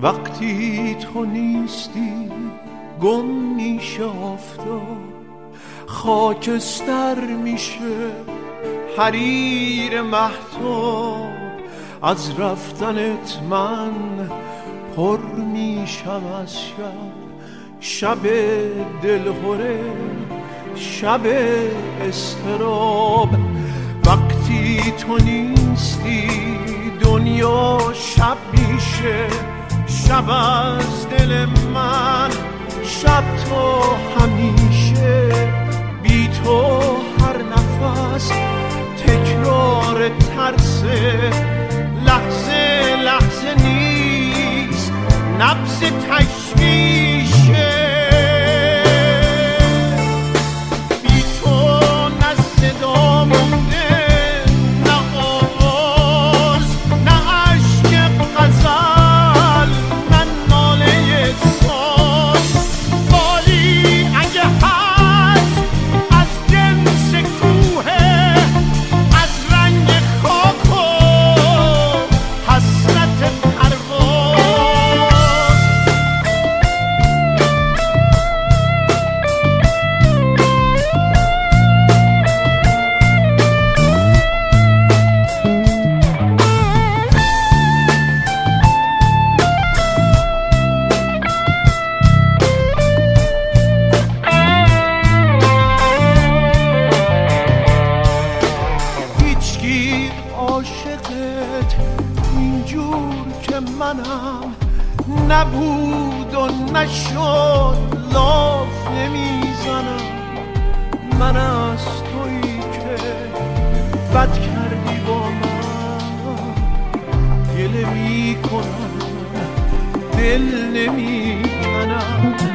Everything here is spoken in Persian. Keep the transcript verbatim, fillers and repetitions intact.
وقتی تو نیستی گم میشه آفتاب، خاکستر میشه حریر مهتاب. از رفتنت من پر میشم از شب، شب دلهره، شب اضطراب. وقتی تو نیستی دنیا شب میشه، شب از دل من، شب تو همیشه. بی تو هر نفس تکرار ترسه، لحظه لحظه نیست نبض تشویشه. بی تو نه صدا مونده، نه آواز، نه عشق غزل، نه ناله ساز. بالی اگه هست از جنس کوه، از رنگ خاک و حسرت پرواز. هیچکی عاشقت اینجور که منم نبود و نشد، لاف نمیزنم. من از تویی که بد کردی با من گله میکنم، دل نمیکنم.